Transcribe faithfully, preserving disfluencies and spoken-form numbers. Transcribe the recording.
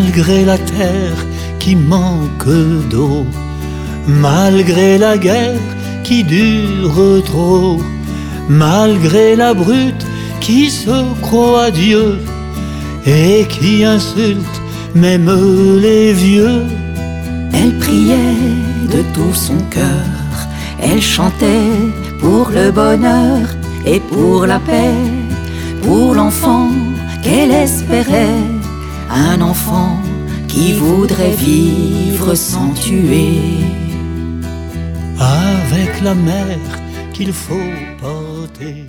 malgré la terre qui manque d'eau, malgré la guerre qui dure trop, malgré la brute qui se croit Dieu et qui insulte même les vieux. Elle priait de tout son cœur, elle chantait pour le bonheur et pour la paix, pour l'enfant qu'elle espérait, un enfant qui voudrait vivre sans tuer. Avec la mer qu'il faut porter